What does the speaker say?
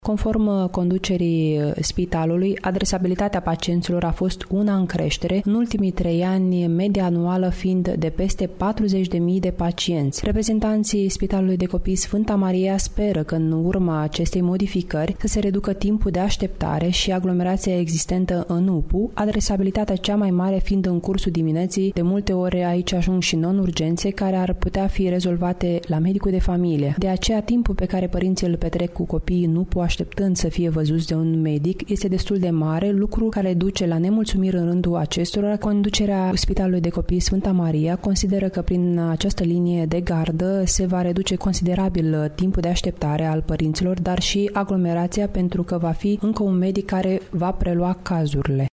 Conform conducerii spitalului, adresabilitatea pacienților a fost una în creștere, în ultimii 3 ani, media anuală fiind de peste 40.000 de pacienți. Reprezentanții Spitalului de Copii Sfânta Maria speră că în urma acestei modificări să se reducă timpul de așteptare și aglomerația existentă în UPU, adresabilitatea cea mai mare fiind în cursul dimineții, de multe ori aici ajung și non-urgențe care ar putea fi rezolvate la medicul de familie. De aceea, timpul pe care părinții îl petrec cu copiii în UPU așteptând să fie văzuți de un medic este destul de mare, lucru care duce la nemulțumiri în rândul acestora. Conducerea Spitalului de Copii Sfânta Maria consideră că prin această linie de gardă se va reduce considerabil timpul de așteptare al părinților, dar și aglomerația, pentru că va fi încă un medic care va prelua cazurile.